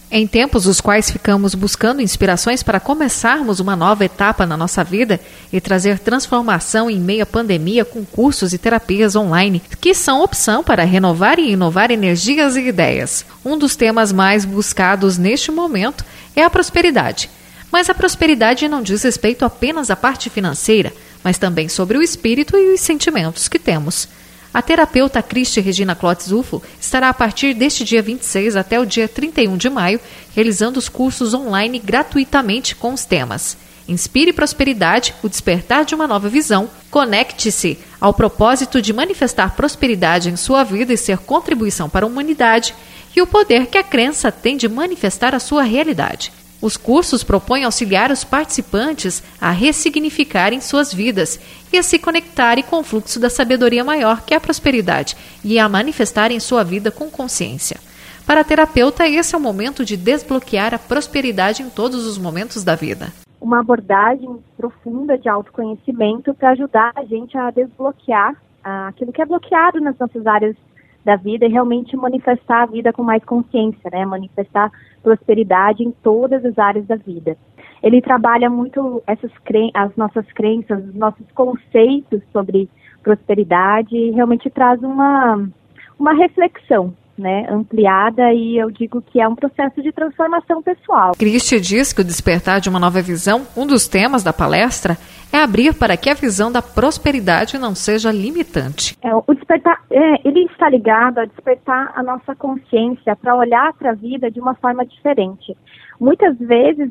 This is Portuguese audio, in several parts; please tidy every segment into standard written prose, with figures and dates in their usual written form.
Em tempos os quais ficamos buscando inspirações para começarmos uma nova etapa na nossa vida e trazer transformação em meio à pandemia com cursos e terapias online, que são opção para renovar e inovar energias e ideias. Um dos temas mais buscados neste momento é a prosperidade. Mas a prosperidade não diz respeito apenas à parte financeira, mas também sobre o espírito e os sentimentos que temos. A terapeuta Cristi Regina Clotes Ufo estará a partir deste dia 26 até o dia 31 de maio, realizando os cursos online gratuitamente com os temas Inspire Prosperidade, o despertar de uma nova visão, conecte-se ao propósito de manifestar prosperidade em sua vida e ser contribuição para a humanidade, e o poder que a crença tem de manifestar a sua realidade. Os cursos propõem auxiliar os participantes a ressignificarem suas vidas e a se conectarem com o fluxo da sabedoria maior, que é a prosperidade, e a manifestarem sua vida com consciência. Para a terapeuta, esse é o momento de desbloquear a prosperidade em todos os momentos da vida. Uma abordagem profunda de autoconhecimento para ajudar a gente a desbloquear aquilo que é bloqueado nas nossas áreas da vida e realmente manifestar a vida com mais consciência, né? Manifestar prosperidade em todas as áreas da vida. Ele trabalha muito as nossas crenças, os nossos conceitos sobre prosperidade e realmente traz uma reflexão, né, ampliada, e eu digo que é um processo de transformação pessoal. Cristi diz que o despertar de uma nova visão, um dos temas da palestra, é abrir para que a visão da prosperidade não seja limitante. O despertar, ele está ligado a despertar a nossa consciência para olhar para a vida de uma forma diferente. Muitas vezes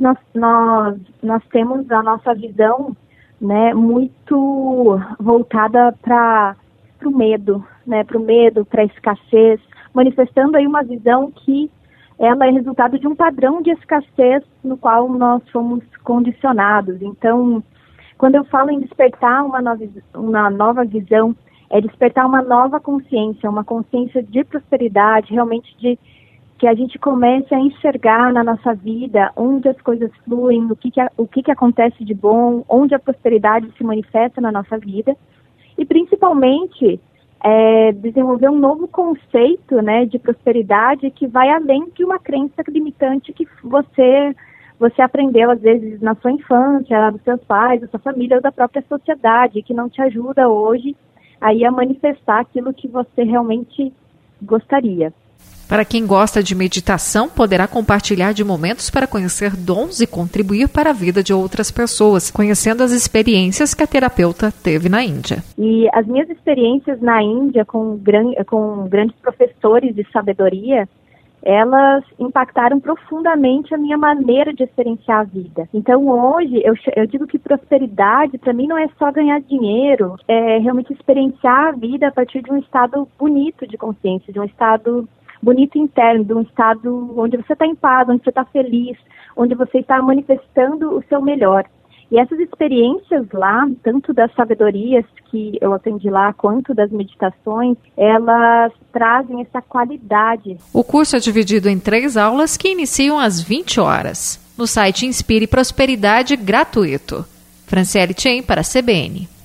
nós temos a nossa visão, né, muito voltada para o medo, né, para a escassez, manifestando aí uma visão que ela é resultado de um padrão de escassez no qual nós fomos condicionados. Então, quando eu falo em despertar uma nova visão, é despertar uma nova consciência, uma consciência de prosperidade, realmente de que a gente comece a enxergar na nossa vida onde as coisas fluem, o que acontece de bom, onde a prosperidade se manifesta na nossa vida, e principalmente desenvolver um novo conceito, né, de prosperidade que vai além de uma crença limitante que você aprendeu, às vezes, na sua infância, dos seus pais, da sua família ou da própria sociedade, que não te ajuda hoje aí a manifestar aquilo que você realmente gostaria. Para quem gosta de meditação, poderá compartilhar de momentos para conhecer dons e contribuir para a vida de outras pessoas, conhecendo as experiências que a terapeuta teve na Índia. E as minhas experiências na Índia com grandes professores de sabedoria, elas impactaram profundamente a minha maneira de experienciar a vida. Então hoje eu digo que prosperidade para mim não é só ganhar dinheiro, é realmente experienciar a vida a partir de um estado bonito de consciência, de um estado bonito interno, de um estado onde você está em paz, onde você está feliz, onde você está manifestando o seu melhor. E essas experiências lá, tanto das sabedorias que eu aprendi lá, quanto das meditações, elas trazem essa qualidade. O curso é dividido em 3 aulas que iniciam às 20 horas. No site Inspire Prosperidade gratuito. Franciele Chen para a CBN.